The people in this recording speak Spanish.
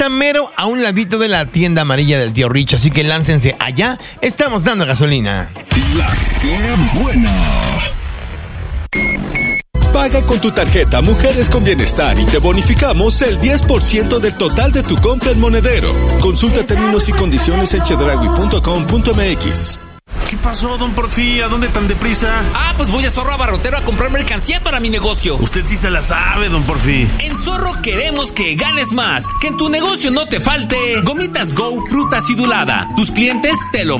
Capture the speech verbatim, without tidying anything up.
está mero a un ladito de la tienda amarilla del tío Rich, así que láncense allá, estamos dando gasolina. La que buena. Paga con tu tarjeta Mujeres con Bienestar y te bonificamos el diez por ciento del total de tu compra en Monedero. Consulta términos y condiciones en chedraui punto com punto m x. ¿Qué pasó, don Porfi? ¿A dónde tan deprisa? Ah, pues voy a Zorro Abarrotero a comprar mercancía para mi negocio. Usted sí se la sabe, don Porfi. En Zorro queremos que ganes más, que en tu negocio no te falte. Gomitas Go, fruta acidulada. Tus clientes te lo